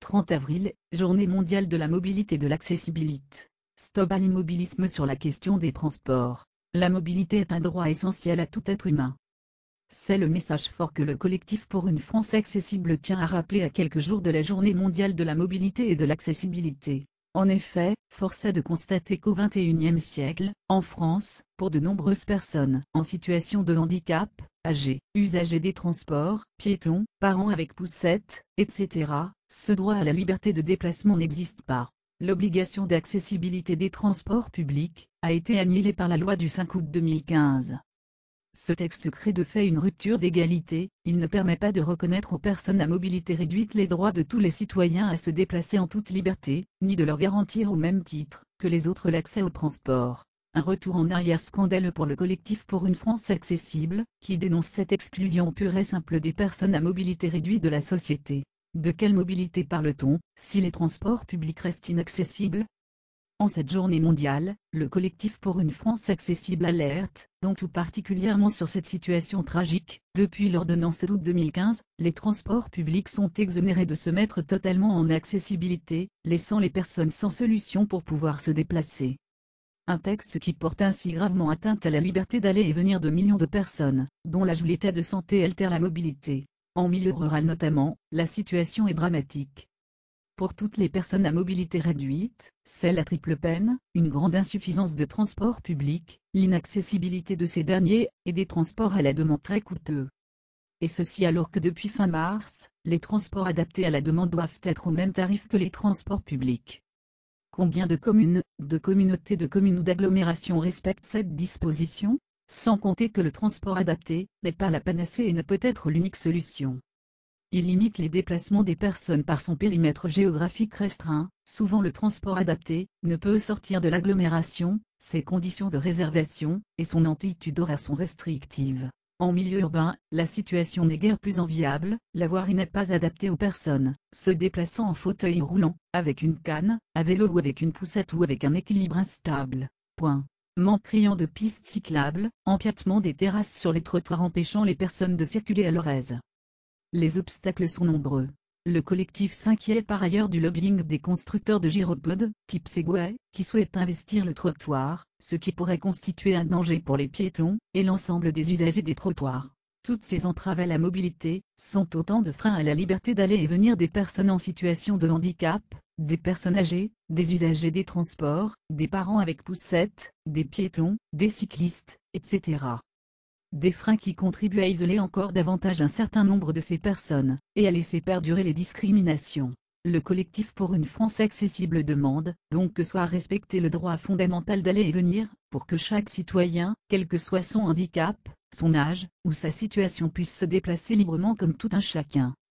30 avril, Journée mondiale de la mobilité et de l'accessibilité. Stop à l'immobilisme sur la question des transports. La mobilité est un droit essentiel à tout être humain. C'est le message fort que le collectif pour une France accessible tient à rappeler à quelques jours de la Journée mondiale de la mobilité et de l'accessibilité. En effet, force est de constater qu'au XXIe siècle, en France, pour de nombreuses personnes en situation de handicap, âgés, usagers des transports, piétons, parents avec poussette, etc., ce droit à la liberté de déplacement n'existe pas. L'obligation d'accessibilité des transports publics a été annulée par la loi du 5 août 2015. Ce texte crée de fait une rupture d'égalité, il ne permet pas de reconnaître aux personnes à mobilité réduite les droits de tous les citoyens à se déplacer en toute liberté, ni de leur garantir au même titre que les autres l'accès au transport. Un retour en arrière scandaleux pour le collectif pour une France accessible, qui dénonce cette exclusion pure et simple des personnes à mobilité réduite de la société. De quelle mobilité parle-t-on, si les transports publics restent inaccessibles ? En cette journée mondiale, le collectif pour une France accessible alerte, donc tout particulièrement sur cette situation tragique. Depuis l'ordonnance d'août 2015, les transports publics sont exonérés de se mettre totalement en accessibilité, laissant les personnes sans solution pour pouvoir se déplacer. Un texte qui porte ainsi gravement atteinte à la liberté d'aller et venir de millions de personnes, dont l'âge ou l'état de santé altère la mobilité. En milieu rural notamment, la situation est dramatique. Pour toutes les personnes à mobilité réduite, c'est la triple peine, une grande insuffisance de transports publics, l'inaccessibilité de ces derniers, et des transports à la demande très coûteux. Et ceci alors que depuis fin mars, les transports adaptés à la demande doivent être au même tarif que les transports publics. Combien de communes, de communautés de communes ou d'agglomérations respectent cette disposition ? Sans compter que le transport adapté n'est pas la panacée et ne peut être l'unique solution. Il limite les déplacements des personnes par son périmètre géographique restreint. Souvent le transport adapté ne peut sortir de l'agglomération, ses conditions de réservation et son amplitude horaire sont restrictives. En milieu urbain, la situation n'est guère plus enviable, la voirie n'est pas adaptée aux personnes se déplaçant en fauteuil roulant, avec une canne, à vélo ou avec une poussette ou avec un équilibre instable. Point. Manque criant de pistes cyclables, empiètement des terrasses sur les trottoirs empêchant les personnes de circuler à leur aise. Les obstacles sont nombreux. Le collectif s'inquiète par ailleurs du lobbying des constructeurs de gyropodes, type Segway, qui souhaitent investir le trottoir, ce qui pourrait constituer un danger pour les piétons et l'ensemble des usagers des trottoirs. Toutes ces entraves à la mobilité sont autant de freins à la liberté d'aller et venir des personnes en situation de handicap, des personnes âgées, des usagers des transports, des parents avec poussette, des piétons, des cyclistes, etc. Des freins qui contribuent à isoler encore davantage un certain nombre de ces personnes, et à laisser perdurer les discriminations. Le collectif pour une France accessible demande donc que soit respecté le droit fondamental d'aller et venir, pour que chaque citoyen, quel que soit son handicap, son âge, ou sa situation puisse se déplacer librement comme tout un chacun.